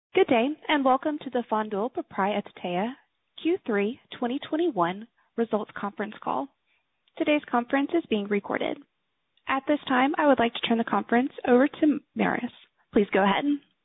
Good day, and welcome to the Fondul Proprietatea Q3 2021 Results Conference Call. Today's conference is being recorded. At this time, I would like to turn the conference over to Marius. Please go ahead.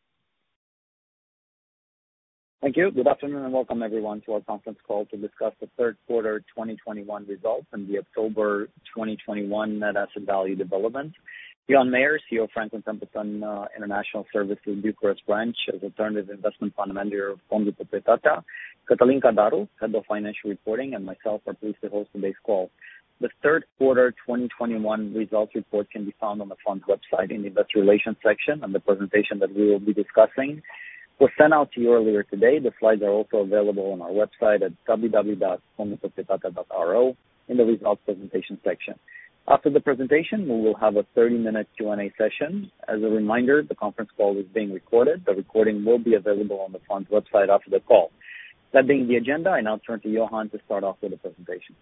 Thank you. Good afternoon and welcome everyone to our conference call to discuss the third quarter 2021 results and the October 2021 net asset value development. Ioan Meier, CEO of Franklin Templeton International Services Bucharest branch as alternative investment fund manager of Fondul Proprietatea, Cătălin Cadaru, head of financial reporting, and myself are pleased to host today's call. The third quarter 2021 results report can be found on the fund's website in the investor relations section, and the presentation that we will be discussing was sent out to you earlier today. The slides are also available on our website at www.fondulproprietatea.ro in the results presentation section. After the presentation, we will have a 30-minute Q&A session. As a reminder, the conference call is being recorded. The recording will be available on the fund's website after the call. That being the agenda, I now turn to Ioan to start off with the presentation.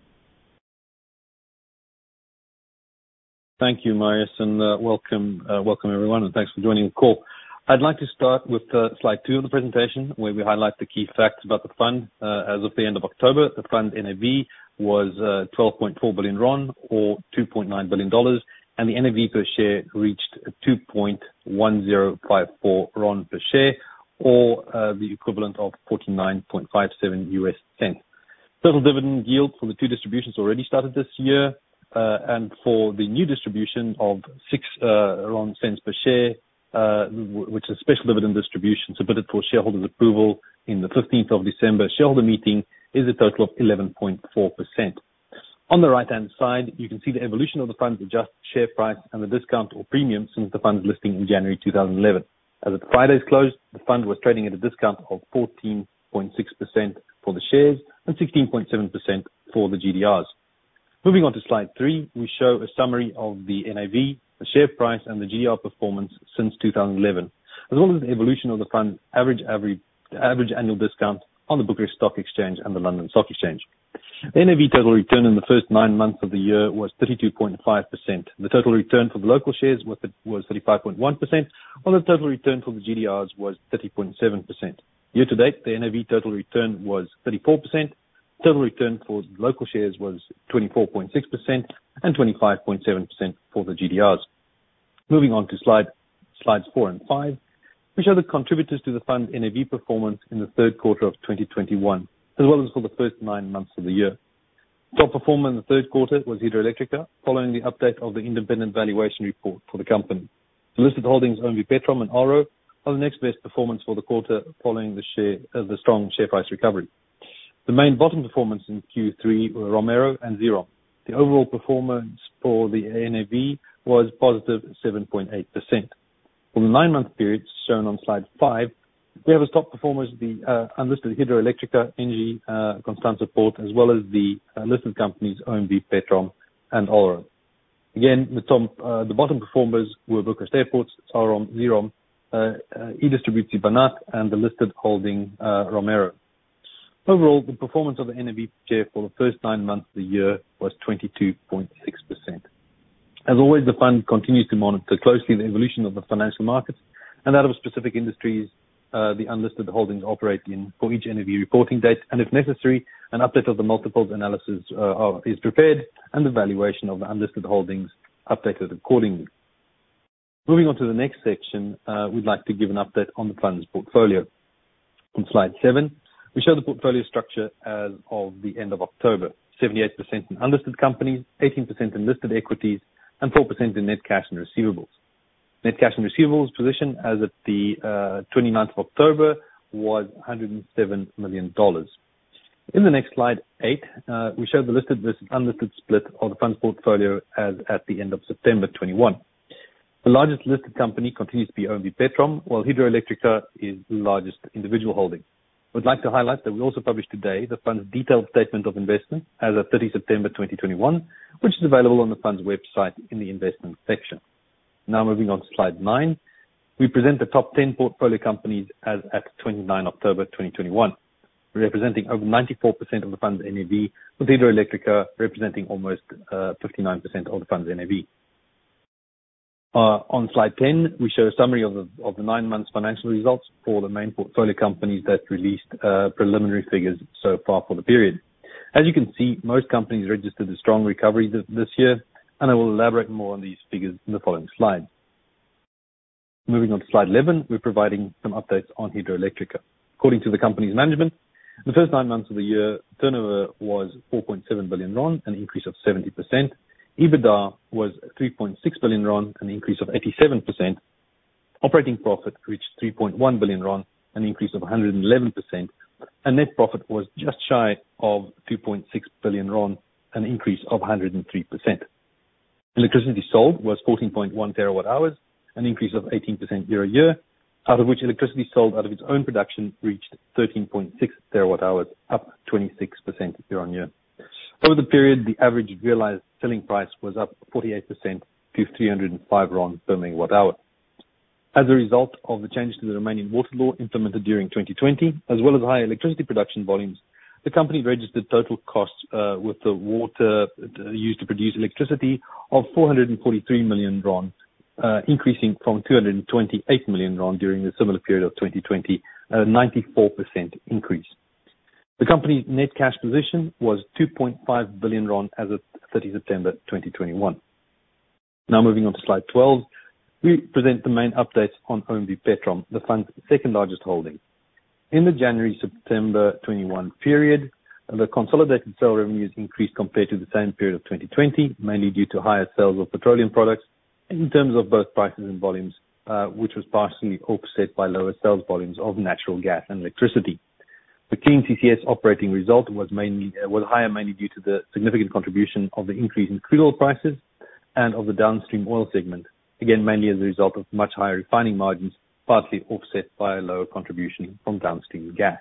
Thank you, Marius, and welcome everyone, and thanks for joining the call. I'd like to start with slide 2 of the presentation, where we highlight the key facts about the fund. As of the end of October, the fund NAV was RON 12.4 billion, or $2.9 billion, and the NAV per share reached 2.1054 RON per share, or the equivalent of 49.57 US cents. Total dividend yield for the two distributions already started this year, and for the new distribution of 6 RON cents per share, which is a special dividend distribution submitted for shareholders' approval in the 15th of December shareholder meeting, is a total of 11.4%. On the right-hand side, you can see the evolution of the fund's adjusted share price and the discount or premium since the fund's listing in January 2011. As at Friday's close, the fund was trading at a discount of 14.6% for the shares and 16.7% for the GDRs. Moving on to slide 3, we show a summary of the NAV, the share price, and the GDR performance since 2011, as well as the evolution of the fund's average annual discount on the Bucharest Stock Exchange and the London Stock Exchange. The NAV total return in the first 9 months of the year was 32.5%. The total return for the local shares was 35.1%, while the total return for the GDRs was 30.7%. Year to date, the NAV total return was 34%. Total return for the local shares was 24.6% and 25.7% for the GDRs. Moving on to slides 4 and 5, we show the contributors to the fund NAV performance in the third quarter of 2021, as well as for the first 9 months of the year. Top performer in the third quarter was Hidroelectrica, following the update of the independent valuation report for the company. The listed holdings OMV Petrom and Alro are the next best performance for the quarter, following the strong share price recovery. The main bottom performance in Q3 were Romero and Zirom. The overall performance for the NAV was positive 7.8%. For the 9-month period shown on slide 5, we have as top performers the unlisted Hidroelectrica, Engie, Constanța Port, as well as the listed companies OMV Petrom and Alro. Again, the bottom performers were Bucharest Airports, Salrom, Zirom, E-Distribuție Banat, and the listed holding Romero. Overall, the performance of the NAV share for the first 9 months of the year was 22.6%. As always, the fund continues to monitor closely the evolution of the financial markets and that of specific industries the unlisted holdings operate in for each NAV reporting date, and if necessary, an update of the multiples analysis is prepared and the valuation of the unlisted holdings updated accordingly. Moving on to the next section, we'd like to give an update on the fund's portfolio. On slide 7, we show the portfolio structure as of the end of October. 78% in unlisted companies, 18% in listed equities, and 4% in net cash and receivables. Net cash and receivables position as at the 29th of October was $107 million. In the next slide 8, we show the listed versus unlisted split of the fund's portfolio as at the end of September 21. The largest listed company continues to be OMV Petrom, while Hidroelectrica is the largest individual holding. I would like to highlight that we also published today the fund's detailed statement of investment as of 30 September 2021, which is available on the fund's website in the investment section. Now moving on to slide 9, we present the top 10 portfolio companies as at 29 October 2021, representing over 94% of the fund's NAV, with Hidroelectrica representing almost 59% of the fund's NAV. On slide 10, we show a summary of the 9 months financial results for the main portfolio companies that released preliminary figures so far for the period. As you can see, most companies registered a strong recovery this year, and I will elaborate more on these figures in the following slides. Moving on to slide 11, we're providing some updates on Hidroelectrica. According to the company's management, in the first 9 months of the year, turnover was 4.7 billion RON, an increase of 70%. EBITDA was 3.6 billion RON, an increase of 87%. Operating profit reached 3.1 billion RON, an increase of 111%. And net profit was just shy of 2.6 billion RON, an increase of 103%. Electricity sold was 14.1 terawatt hours, an increase of 18% year-on-year, out of which electricity sold out of its own production reached 13.6 terawatt hours, up 26% year-on-year. Over the period, the average realized selling price was up 48% to 305 RON per megawatt hour. As a result of the changes to the Romanian water law implemented during 2020, as well as high electricity production volumes, the company registered total costs with the water used to produce electricity of 443 million RON, increasing from 228 million RON during the similar period of 2020, a 94% increase. The company's net cash position was 2.5 billion RON as of 30 September 2021. Now moving on to slide 12, we present the main updates on OMV Petrom, the fund's second largest holding. In the January-September 21 period, the consolidated sale revenues increased compared to the same period of 2020, mainly due to higher sales of petroleum products in terms of both prices and volumes, which was partially offset by lower sales volumes of natural gas and electricity. The Clean CCS operating result was higher mainly due to the significant contribution of the increase in crude oil prices and of the downstream oil segment, again mainly as a result of much higher refining margins, partly offset by a lower contribution from downstream gas.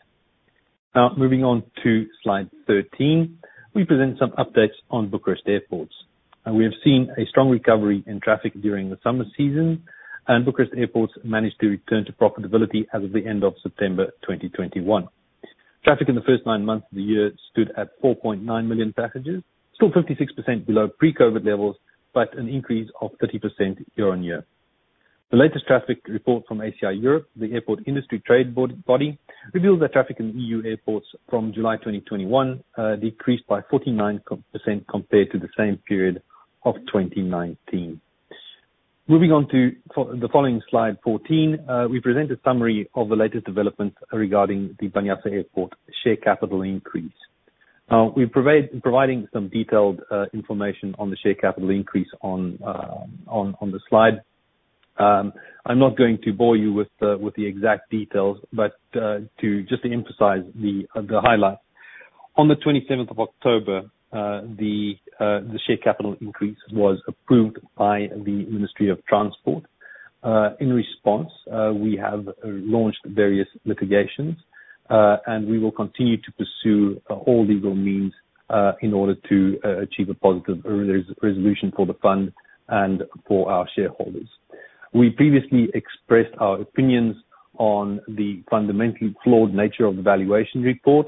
Now moving on to slide 13, we present some updates on Bucharest airports. We have seen a strong recovery in traffic during the summer season, and Bucharest airports managed to return to profitability as of the end of September 2021. Traffic in the first 9 months of the year stood at 4.9 million passengers, still 56% below pre-COVID levels, but an increase of 30% year-on-year. The latest traffic report from ACI Europe, the airport industry trade body, reveals that traffic in EU airports from July 2021 decreased by 49% compared to the same period of 2019. Moving on to the following slide 14, we present a summary of the latest developments regarding the Băneasa Airport share capital increase. Now, we're providing some detailed information on the share capital increase on the slide. I'm not going to bore you with the exact details, but to emphasize the highlights. On the 27th of October, the share capital increase was approved by the Ministry of Transport. In response, we have launched various litigations, and we will continue to pursue all legal means in order to achieve a positive resolution for the fund and for our shareholders. We previously expressed our opinions on the fundamentally flawed nature of the valuation report,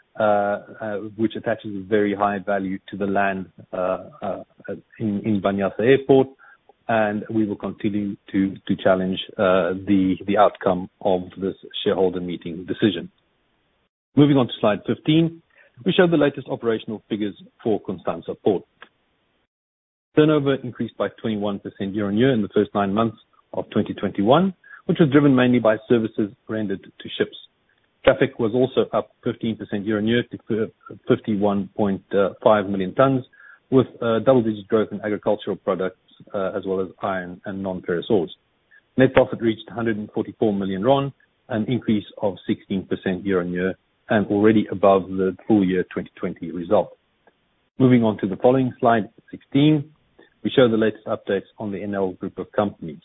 which attaches a very high value to the land in Băneasa Airport, and we will continue to challenge the outcome of this shareholder meeting decision. Moving on to slide 15, we show the latest operational figures for Constanța Port. Turnover increased by 21% year-on-year in the first 9 months of 2021, which was driven mainly by services rendered to ships. Traffic was also up 15% year-on-year to 51.5 million tons, with double-digit growth in agricultural products as well as iron and non-ferrous ores. Net profit reached 144 million RON, an increase of 16% year-on-year, and already above the full year 2020 result. Moving on to the following slide 16, we show the latest updates on the Enel group of companies.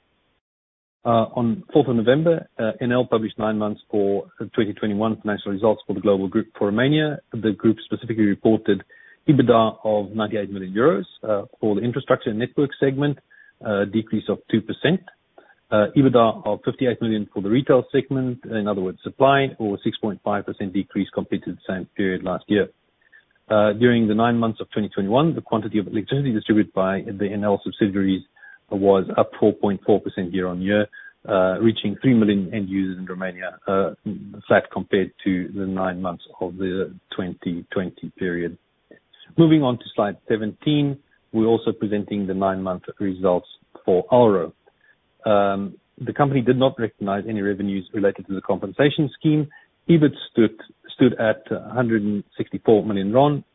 On 4th of November, Enel published 9 months for 2021 financial results for the global group for Romania. The group specifically reported EBITDA of 98 million euros for the infrastructure and network segment, a decrease of 2%. EBITDA of 58 million for the retail segment, in other words, supply, or 6.5% decrease compared to the same period last year. During the 9 months of 2021, the quantity of electricity distributed by the Enel subsidiaries was up 4.4% year-on-year, reaching 3 million end users in Romania, flat compared to the 9 months of the 2020 period. Moving on to slide 17, we're also presenting the 9-month results for Alro. The company did not recognize any revenues related to the compensation scheme. EBIT stood at RON 164 million,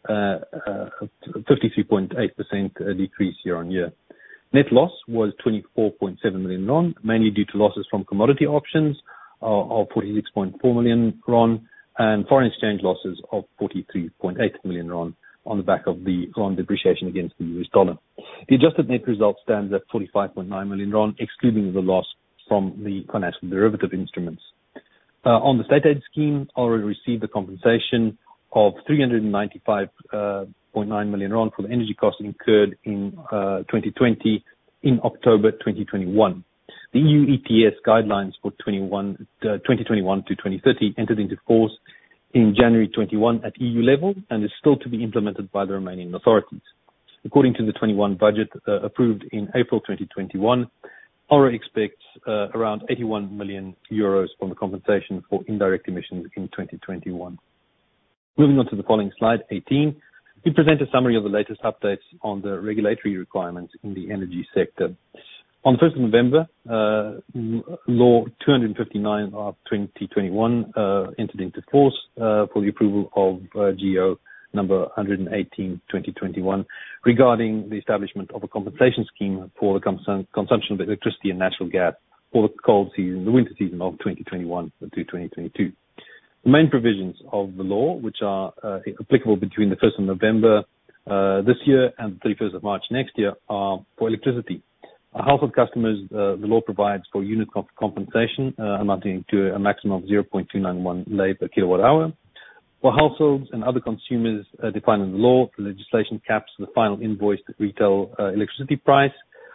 53.8% decrease year-on-year. Net loss was RON 24.7 million, mainly due to losses from commodity options of RON 46.4 million and foreign exchange losses of RON 43.8 million on the back of the RON depreciation against the US dollar. The adjusted net result stands at RON 45.9 million, excluding the loss from the financial derivative instruments. On the state aid scheme, Alro received a compensation of RON 395.9 million for the energy costs incurred in 2020 in October 2021. The EU ETS guidelines for 2021 to 2030 entered into force in January 21 at EU level and is still to be implemented by the Romanian authorities. According to the 21 budget approved in April 2021, Alro expects around 81 million euros from the compensation for indirect emissions in 2021. Moving on to the following slide, 18, we present a summary of the latest updates on the regulatory requirements in the energy sector. On the 1st of November, Law 259 of 2021 entered into force for the approval of GO number 118/2021 regarding the establishment of a compensation scheme for the consumption of electricity and natural gas for the cold season, the winter season of 2021 to 2022. The main provisions of the law, which are applicable between the 1st of November this year and the 31st of March next year, are for electricity. Household customers, the law provides for unit compensation amounting to a maximum of 0.291 lei per kilowatt hour. For households and other consumers defined in the law, the legislation caps the final invoiced retail electricity price.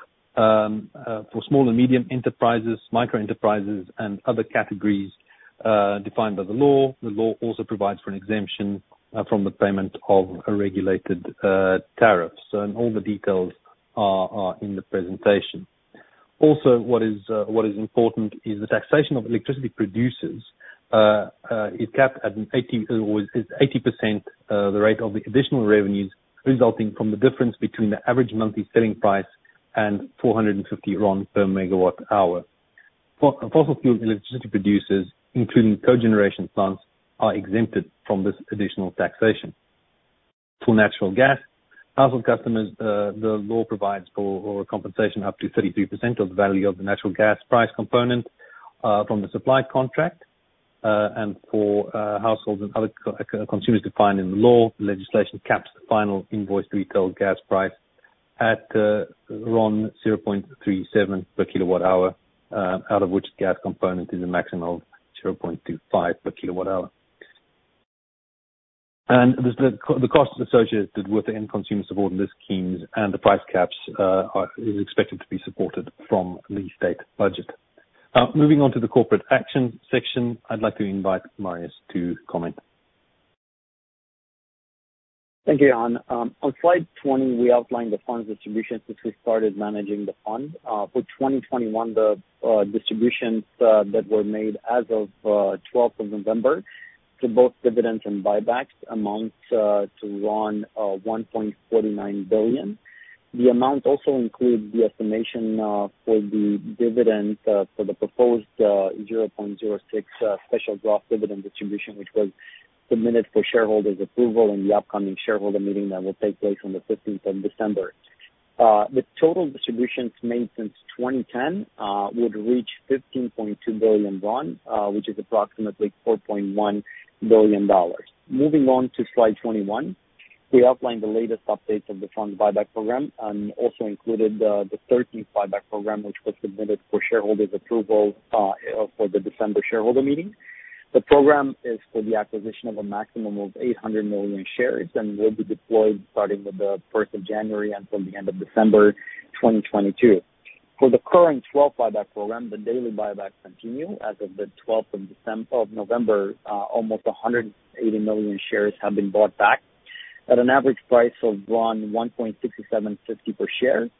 For small and medium enterprises, micro enterprises, and other categories defined by the law also provides for an exemption from the payment of a regulated tariff. And all the details are in the presentation. Also, what is important is the taxation of electricity producers is capped at 80% the rate of the additional revenues resulting from the difference between the average monthly selling price and 450 RON per megawatt hour. Fossil fuel electricity producers, including cogeneration plants, are exempted from this additional taxation. For natural gas, household customers, the law provides for a compensation up to 33% of the value of the natural gas price component from the supply contract. And for households and other consumers defined in the law, the legislation caps the final invoiced retail gas price at RON 0.37 per kilowatt hour, out of which the gas component is a maximum of 0.25 per kilowatt hour. And the costs associated with the end consumer support in these schemes and the price caps is expected to be supported from the state budget. Moving on to the corporate action section, I'd like to invite Marius to comment. Thank you, Jan. On slide 20, we outlined the fund's distribution since we started managing the fund. For 2021, the distributions that were made as of 12th of November to both dividends and buybacks amount to RON 1.49 billion. The amount also includes the estimation for the dividend for the proposed 0.06 special draft dividend distribution, which was submitted for shareholders' approval in the upcoming shareholder meeting that will take place on the 15th of December. The total distributions made since 2010 would reach 15.2 billion RON, which is approximately $4.1 billion. Moving on to slide 21. We outlined the latest updates of the fund's buyback program and also included the 13th buyback program, which was submitted for shareholders' approval for the December shareholder meeting. The program is for the acquisition of a maximum of 800 million shares and will be deployed starting with the 1st of January until the end of December 2022. For the current 12th buyback program, the daily buybacks continue. As of the 12th of November, almost 180 million shares have been bought back at an average price of RON 1.6750 per share.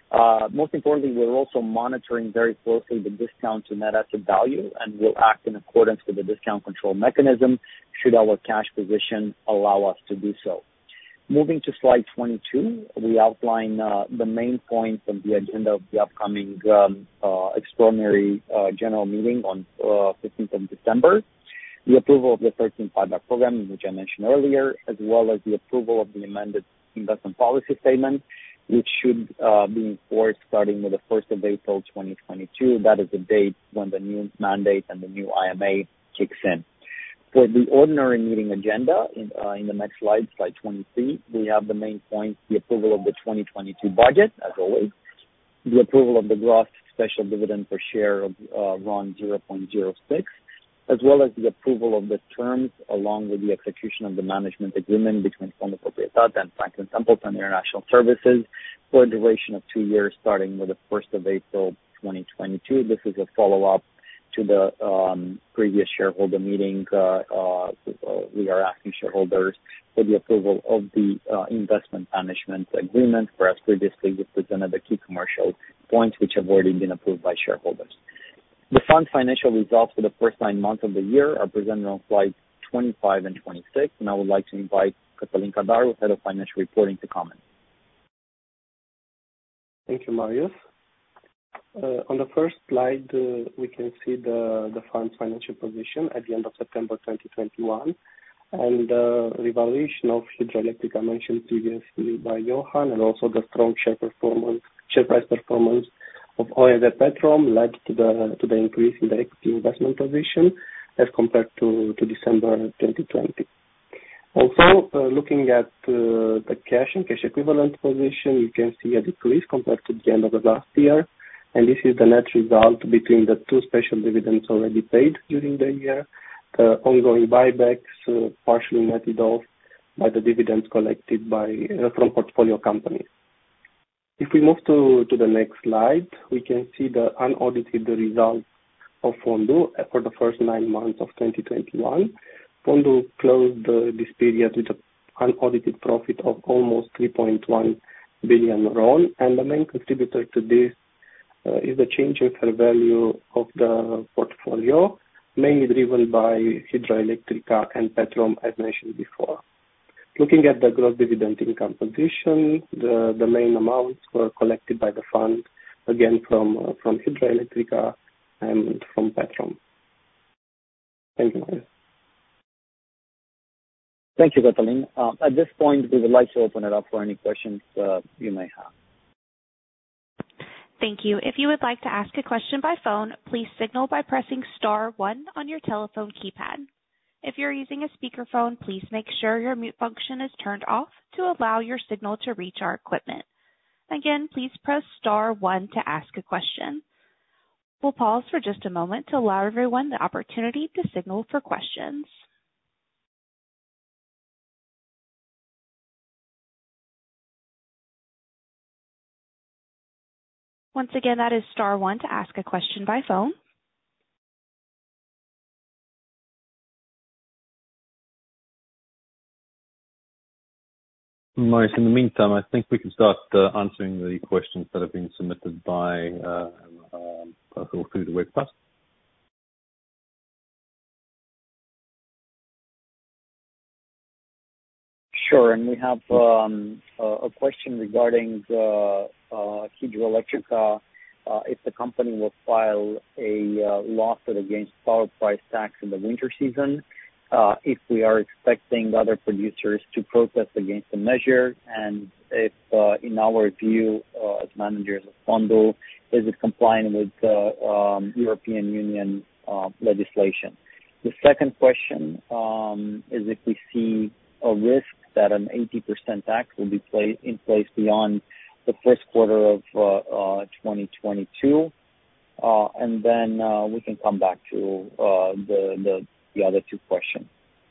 Most importantly, we're also monitoring very closely the discount to net asset value and will act in accordance with the discount control mechanism should our cash position allow us to do so. Moving to slide 22, we outline the main points of the agenda of the upcoming extraordinary general meeting on 15th of December. The approval of the 13th buyback program, which I mentioned earlier, as well as the approval of the amended investment policy statement, which should be enforced starting with the 1st of April 2022. That is the date when the new mandate and the new IMA kicks in. For the ordinary meeting agenda, in the next slide 23, we have the main points: the approval of the 2022 budget, as always, the approval of the gross special dividend per share of RON 0.06, as well as the approval of the terms along with the execution of the management agreement between Fondul Proprietatea and Franklin Templeton International Services for a duration of 2 years, starting with the 1st of April 2022. This is a follow-up to the previous shareholder meeting. We are asking shareholders for the approval of the investment management agreement, whereas previously we presented the key commercial points which have already been approved by shareholders. The fund's financial results for the first 9 months of the year are presented on slides 25 and 26, and I would like to invite Cătălin Cadaru, Head of Financial Reporting, to comment. Thank you, Marius. On the first slide, we can see the fund's financial position at the end of September 2021, and the revaluation of Hidroelectrica mentioned previously by Johan, and also the strong share price performance of OMV Petrom led to the increase in the equity investment position as compared to December 2020. Also, looking at the cash and cash equivalent position, you can see a decrease compared to the end of the last year, and this is the net result between the 2 special dividends already paid during the year, the ongoing buybacks partially netted off by the dividends collected from portfolio companies. If we move to the next slide, we can see the unaudited results of Fondul for the first 9 months of 2021. Fondul closed this period with an unaudited profit of almost 3.1 billion RON, and the main contributor to this is the change in fair value of the portfolio, mainly driven by Hidroelectrica and Petrom, as mentioned before. Looking at the gross dividend income position, the main amounts were collected by the fund, again from Hidroelectrica and from Petrom. Thank you, Marius. Thank you, Cătălin. At this point, we would like to open it up for any questions you may have. Thank you. If you would like to ask a question by phone, please signal by pressing star 1 on your telephone keypad. If you're using a speakerphone, please make sure your mute function is turned off to allow your signal to reach our equipment. Again, please press star 1 to ask a question. We'll pause for just a moment to allow everyone the opportunity to signal for questions. Once again, that is star 1 to ask a question by phone. Nice. In the meantime, I think we can start answering the questions that have been submitted by through the webcast. Sure, and we have a question regarding Hidroelectrica, if the company will file a lawsuit against power price tax in the winter season, if we are expecting other producers to protest against the measure, and if, in our view, as managers of Fondul, is it complying with European Union legislation. The second question is if we see a risk that an 80% tax will be in place beyond the first quarter of 2022, and then we can come back to the other 2 questions.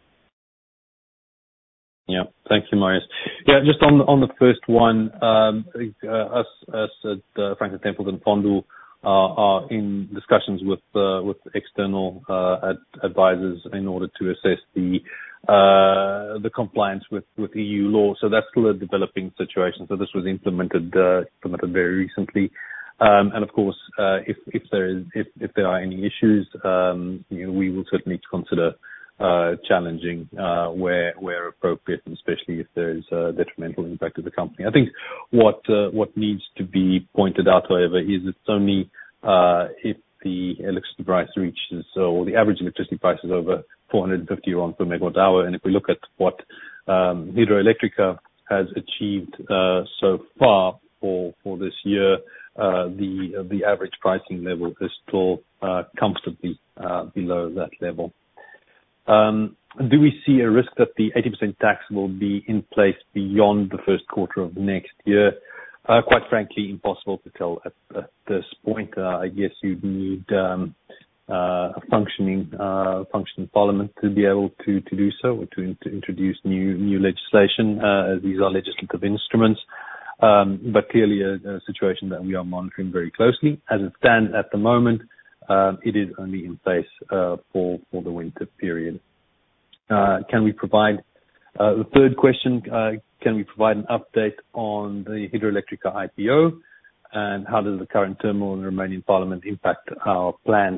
Yeah, thank you, Marius. Yeah, just on the first one, us at Franklin Templeton Fondul are in discussions with external advisors in order to assess the the compliance with EU law. So that's still a developing situation. So this was implemented very recently. And of course, if there are any issues, we will certainly consider challenging where appropriate, and especially if there is a detrimental impact to the company. I think what needs to be pointed out, however, is it's only if the electricity price reaches, or the average electricity price is over 450 RON per megawatt hour. And if we look at what Hidroelectrica has achieved so far for this year, the average pricing level is still comfortably below that level. Do we see a risk that the 80% tax will be in place beyond the first quarter of next year? Quite frankly, impossible to tell at this point. I guess you'd need a functioning parliament to be able to do so, or to introduce new legislation, as these are legislative instruments. But clearly a situation that we are monitoring very closely. As it stands at the moment, it is only in place for the winter period. Can we provide the third question? Can we provide an update on the Hidroelectrica IPO, and how does the current turmoil in the Romanian Parliament impact our plans?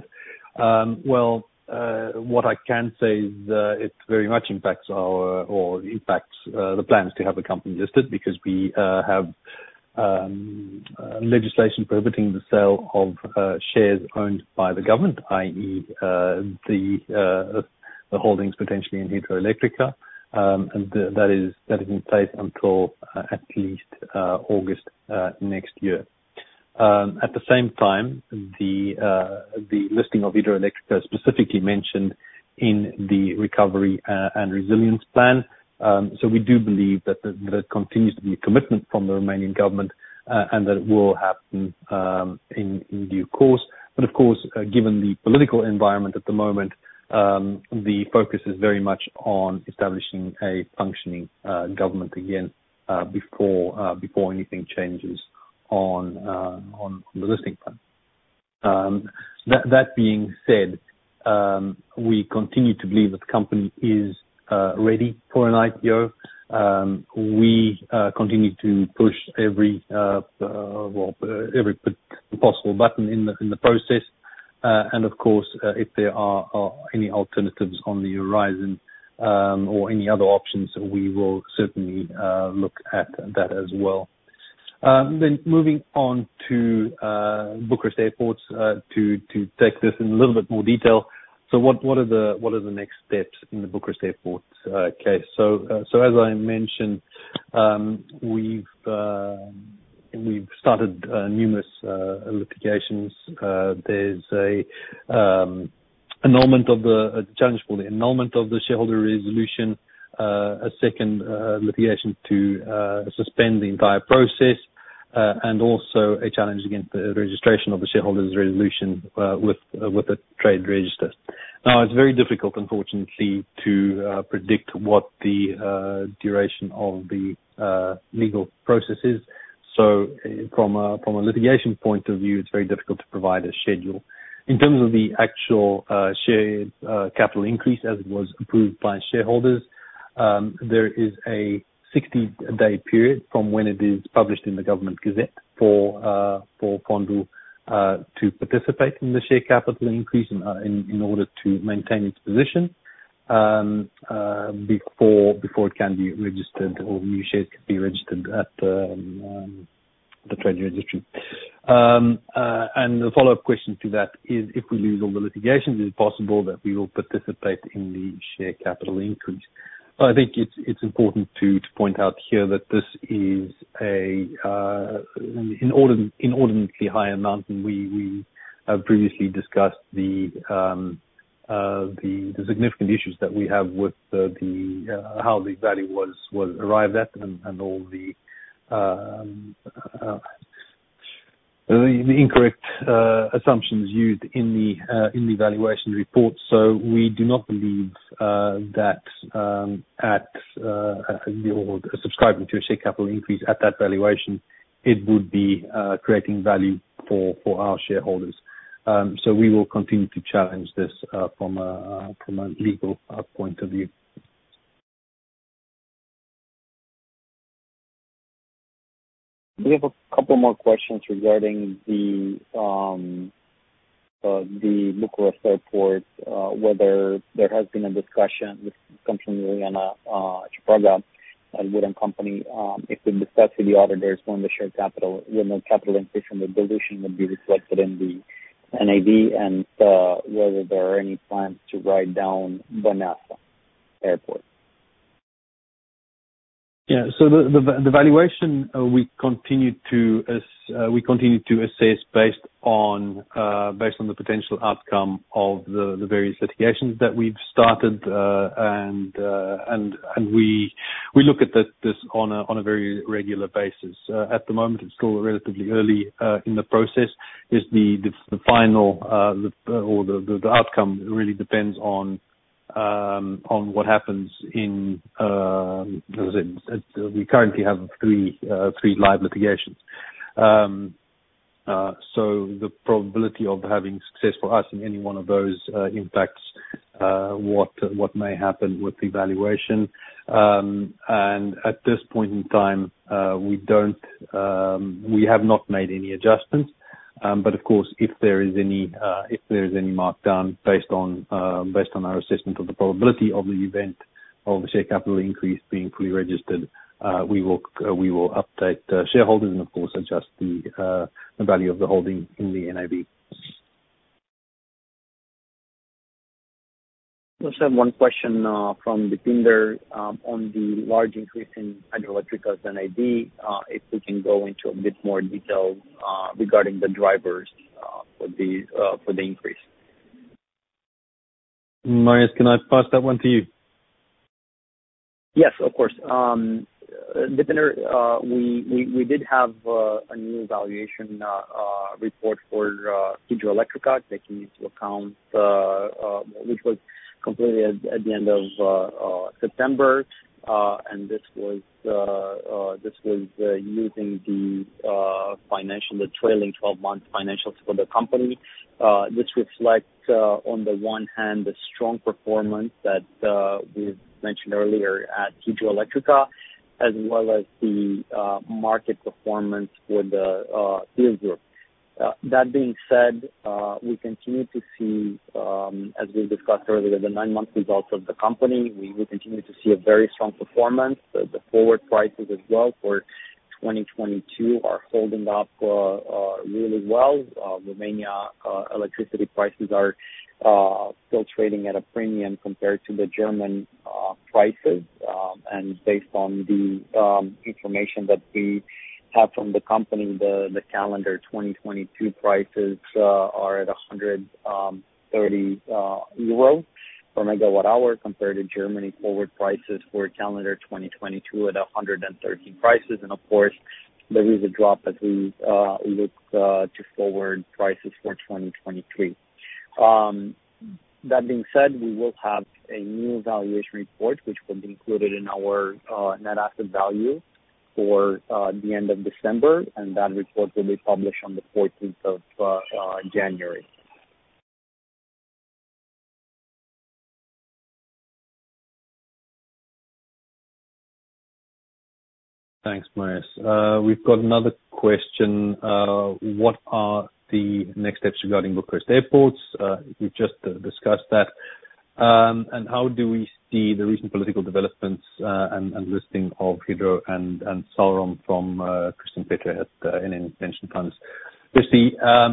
What I can say is it very much impacts the plans to have the company listed, because we have legislation prohibiting the sale of shares owned by the government, i.e. the holdings potentially in Hidroelectrica, and that is in place until at least August next year. At the same time, the listing of Hidroelectrica is specifically mentioned in the recovery and resilience plan. So we do believe that there continues to be a commitment from the Romanian government, and that it will happen in due course. But of course, given the political environment at the moment, the focus is very much on establishing a functioning government again before anything changes on the listing plan. That being said, we continue to believe that the company is ready for an IPO. We continue to push every possible button in the process. And of course, if there are any alternatives on the horizon, or any other options, we will certainly look at that as well. Then moving on to Bucharest Airports, to take this in a little bit more detail. So what are the next steps in the Bucharest Airports case? So as I mentioned, we've started numerous litigations. There's a annulment of the challenge for the annulment of the shareholder resolution, a second litigation to suspend the entire process, and also a challenge against the registration of the shareholders resolution with the trade register. Now, it's very difficult, unfortunately, to predict what the duration of the legal process is. So from a litigation point of view, it's very difficult to provide a schedule. In terms of the actual share capital increase, as it was approved by shareholders, there is a 60-day period from when it is published in the Government Gazette for Fondul to participate in the share capital increase in order to maintain its position before it can be registered, or new shares can be registered at the trade registry. And the follow-up question to that is, if we lose all the litigations, is it possible that we will participate in the share capital increase? I think it's important to point out here that this is an inordinately high amount, and we have previously discussed the significant issues that we have with how the value was arrived at, and all the incorrect assumptions used in the valuation report. So we do not believe that subscribing to a share capital increase at that valuation, it would be creating value for our shareholders. So we will continue to challenge this from a legal point of view. We have a couple more questions regarding the Bucharest airport, whether there has been a discussion. This comes from Juliana Cipraga at Wood & Company. If we discuss with the auditors when the capital increase and the dilution would be reflected in the NAV, and whether there are any plans to write down Băneasa Airport. Yeah. So the valuation we continue to assess based on the potential outcome of the various litigations that we've started, and we look at this on a very regular basis. At the moment, it's still relatively early in the process. The final the outcome really depends on what happens in, as I said, we currently have three live litigations. So the probability of having success for us in any one of those impacts what may happen with the valuation. And at this point in time, we have not made any adjustments. But of course, if there is any markdown based on our assessment of the probability of the event of the share capital increase being fully registered, we will update shareholders and of course adjust the value of the holding in the NAV. We also have one question from Deepinder on the large increase in Hidroelectrica's NAV. If we can go into a bit more detail regarding the drivers for the increase. Marius, can I pass that one to you? Yes, of course. Deepinder, we did have a new valuation report for Hidroelectrica, taking into account which was completed at the end of September, and this was using the trailing 12 months financials for the company. This reflects on the one hand the strong performance that we've mentioned earlier at Hidroelectrica, as well as the market performance for the peer group. That being said, we continue to see, as we discussed earlier, the 9-month results of the company. We continue to see a very strong performance. The forward prices as well for 2022 are holding up really well. Romania electricity prices are still trading at a premium compared to the German prices, and based on the information that we have from the company, the calendar 2022 prices are at 130 euros per megawatt hour, compared to Germany forward prices for calendar 2022 at 113 prices. And of course, there is a drop as we look to forward prices for 2023. That being said, we will have a new valuation report, which will be included in our net asset value for the end of December, and that report will be published on the 14th of January. Thanks, Marius. We've got another question. What are the next steps regarding Bucharest airports? We've just discussed that. And how do we see the recent political developments and listing of Hidro and Salrom from Cristian Petre at NN Pension Funds? Firstly,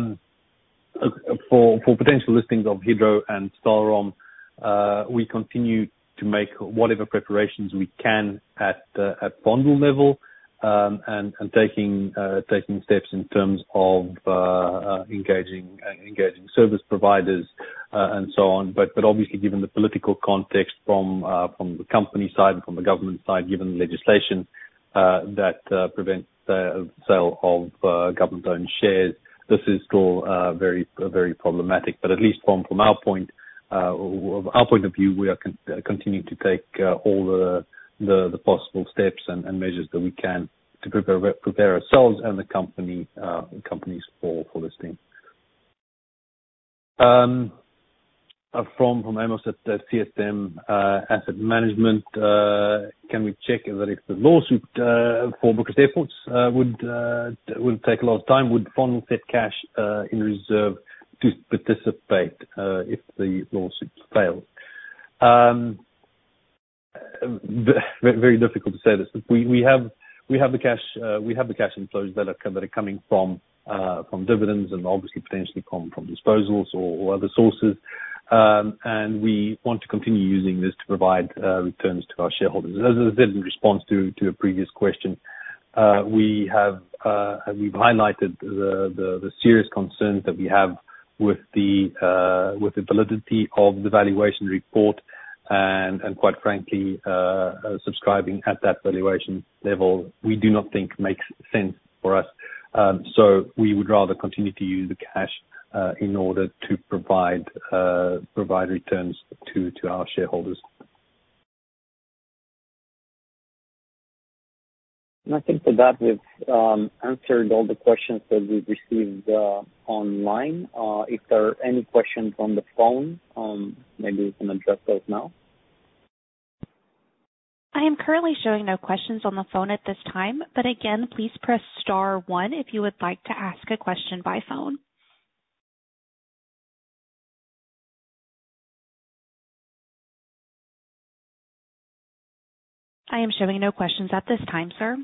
for potential listings of Hidro and Salrom, we continue to make whatever preparations we can at Fondul level, and taking steps in terms of engaging service providers and so on. But obviously, given the political context from the company side and from the government side, given the legislation that prevents the sale of government-owned shares, this is still very problematic. But at least from our point of view, we are continuing to take all the possible steps and measures that we can to prepare ourselves and the companies for listing. from Amos at CSM Asset Management. Can we check that if the lawsuit for Bucharest Airports would take a lot of time, would Fondul set cash in reserve to participate if the lawsuit fails? Very difficult to say this. We have the cash inflows that are coming from dividends and obviously potentially from disposals or other sources. And we want to continue using this to provide returns to our shareholders. As I said in response to a previous question, we've highlighted the serious concerns that we have with the validity of the valuation report, and quite frankly, subscribing at that valuation level, we do not think makes sense for us. So we would rather continue to use the cash in order to provide returns to our shareholders. And I think for that we've answered all the questions that we've received online. If there are any questions on the phone, maybe we can address those now. I am currently showing no questions on the phone at this time, but again, please press star 1 if you would like to ask a question by phone. I am showing no questions at this time, sir.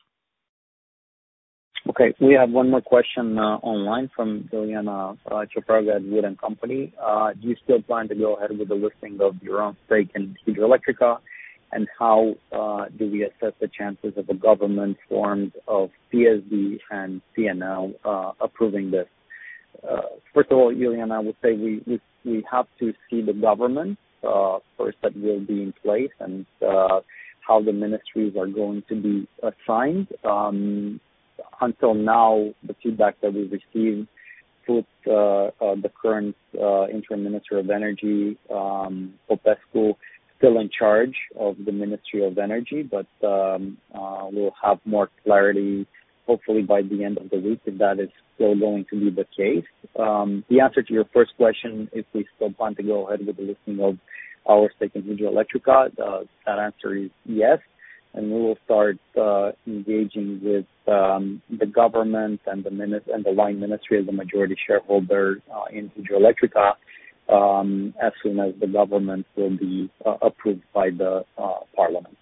Okay, we have one more question online from Juliana Chopraga at Wood & Company. Do you still plan to go ahead with the listing of your own stake in Hidroelectrica? And how do we assess the chances of a government formed of PSD and CNL approving this? First of all, Juliana, I would say we have to see the government first that will be in place and how the ministries are going to be assigned. Until now, the feedback that we've received put the current interim minister of energy, Popescu, still in charge of the Ministry of Energy, but we'll have more clarity hopefully by the end of the week if that is still going to be the case. The answer to your first question, if we still plan to go ahead with the listing of our stake in Hidroelectrica, that answer is yes. And we will start engaging with the government and the line ministry as the majority shareholder in Hidroelectrica as soon as the government will be approved by the parliament.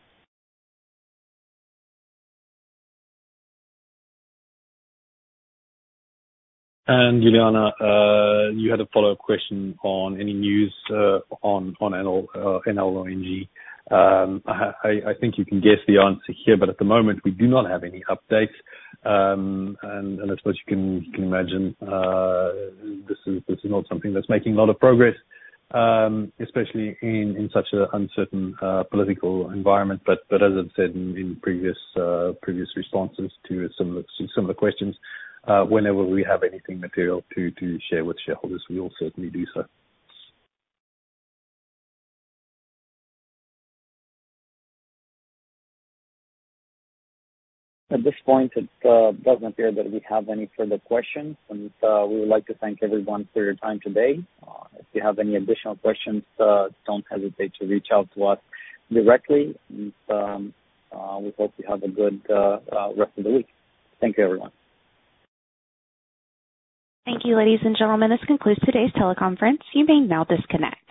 And Juliana, you had a follow-up question on any news on NLNG. I think you can guess the answer here, but at the moment we do not have any updates. And I suppose you can imagine this is not something that's making a lot of progress, especially in such an uncertain political environment. But as I've said in previous responses to similar questions, whenever we have anything material to share with shareholders, we will certainly do so. At this point, it doesn't appear that we have any further questions, and we would like to thank everyone for your time today. If you have any additional questions, don't hesitate to reach out to us directly. And, we hope you have a good rest of the week. Thank you, everyone. Thank you, ladies and gentlemen. This concludes today's teleconference. You may now disconnect.